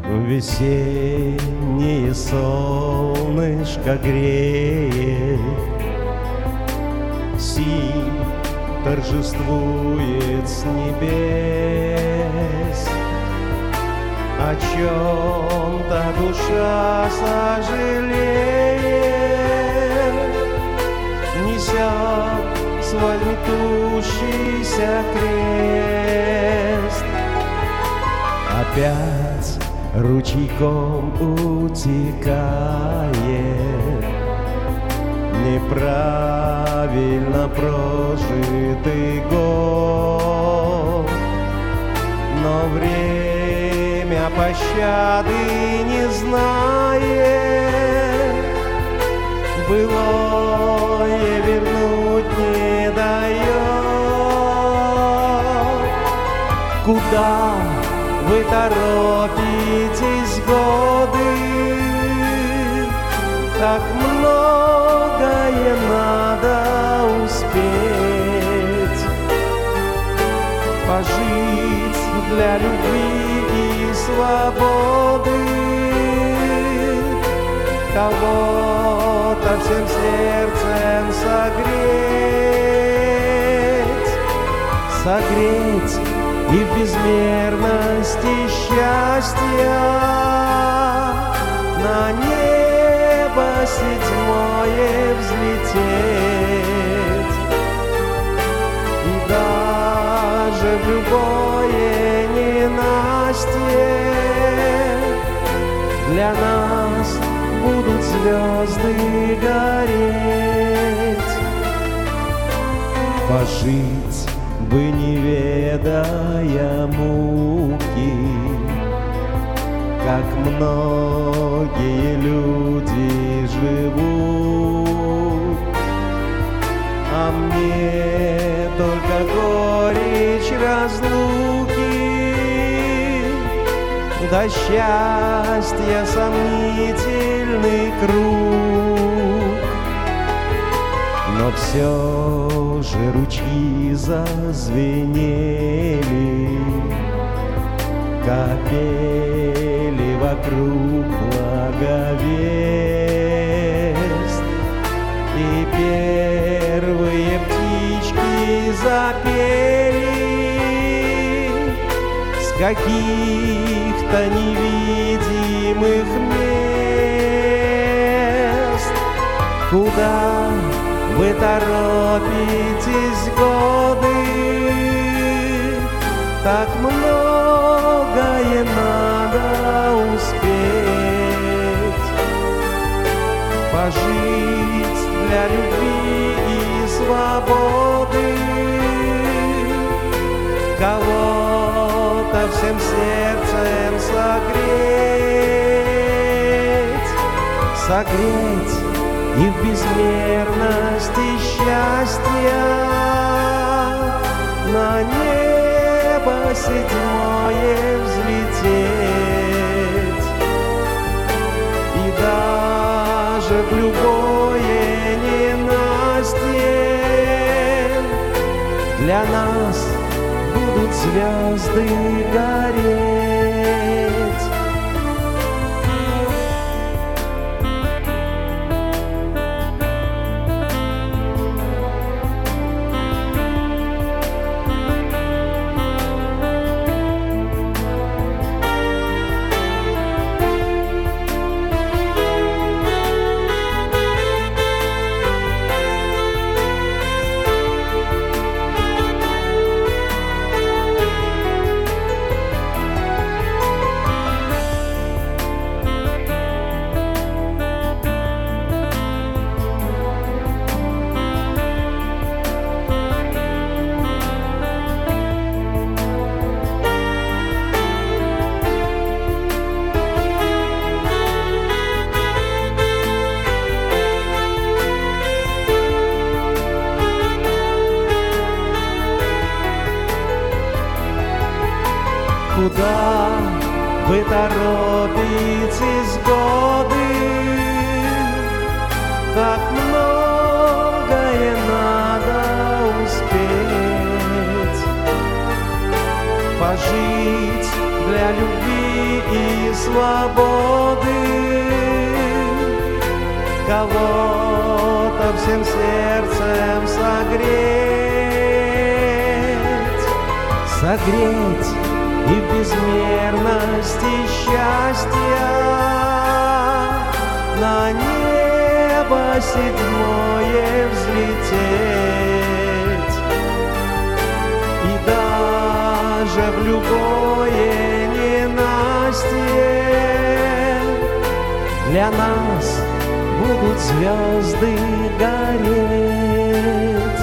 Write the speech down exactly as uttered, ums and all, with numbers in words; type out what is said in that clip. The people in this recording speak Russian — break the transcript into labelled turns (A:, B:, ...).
A: Весеннее солнышко греет, синь торжествует с небес. О чем-то душа сожалеет, несет свой метущийся крест. Опять ручейком утекает неправильно прожитый год, но время пощады не знает, былое вернуть не дает. Куда вы торопитесь, годы? Так многое надо успеть, пожить для любви и свободы, кого-то всем сердцем согреть, согреть и в безмерности счастья на небо седьмое взлететь. И даже в любое ненастье для нас будут звезды гореть. Пожить бы, не ведая муки, как многие люди живут, а мне только горечь разлуки, до счастья сомнительный круг. Но все же ручьи зазвенели, капели вокруг благовест, и первые птички запели с каких-то невидимых мест. Куда вы торопитесь, годы? Так многое надо успеть, пожить для любви и свободы, кого-то всем сердцем согреть, согреть и в безмерности счастья на небо седьмое взлететь. И даже в любое ненастье для нас будут звезды гореть. Куда вы торопитесь, годы? Так многое надо успеть, пожить для любви и свободы, кого-то всем сердцем согреть, согреть и в безмерности счастья на небо седьмое взлететь. И даже в любое ненастье для нас будут звезды гореть.